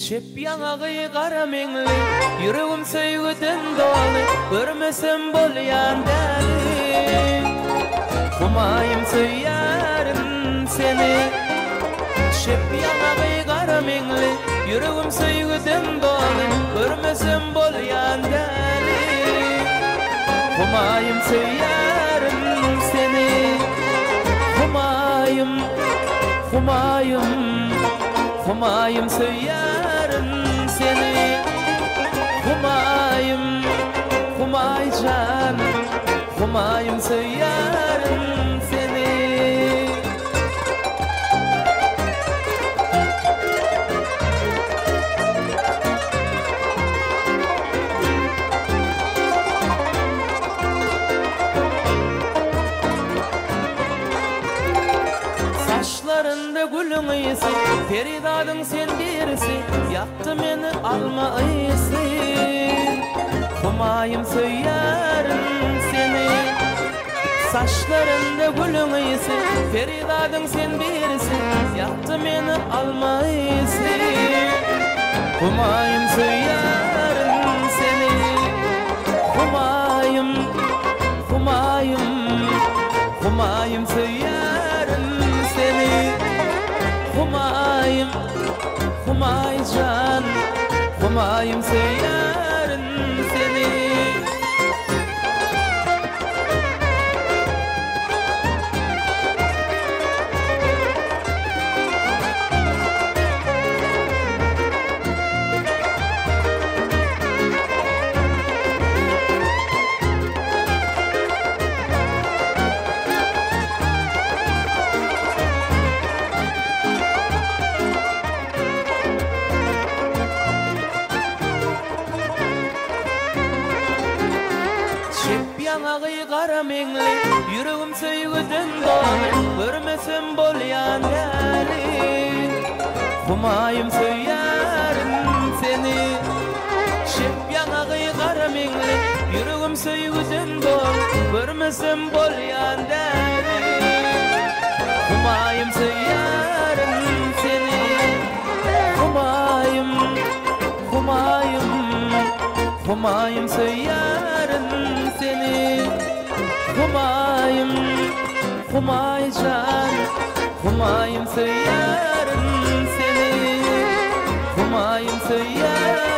Şep yanağı kara mengli, yüreğim söygüden dolu, görmesem bolyan deli. Humayım söyyarın seni. Şep yanağı kara mengli, yüreğim söygüden dolu, görmesem bolyan deli. Humayım söyyarın seni. Humayım, humayım, humayım söyyarın seni. Humayım, humaycan, humayım söyyarın seni. Saçlarında gülün iyisi, Feridadın sen birisi, yaktı beni alma iyisi. Humayım söyyarın seni. Saçlarında gülün iyisi, Feridadın sen birisi, yaktı beni alma iyisi. Humayım söyyarın seni. Humayım, humayım, humayım söyyarın seni. Humayım, humaycan, humayım söyyarın seni. Şep yanağı kara mengli, yüreğim söygüden dolu, görmesem bolyan deli. Humayım söyyarın seni. Şep yanağı kara mengli, yüreğim söygüden dolu, görmesem bolyan deli. Humayım söyyarın seni. Humayım, humayım, humayım söyyarın seni. Humayım, humaycan, humayım söyyarın seni. Humayım söyarın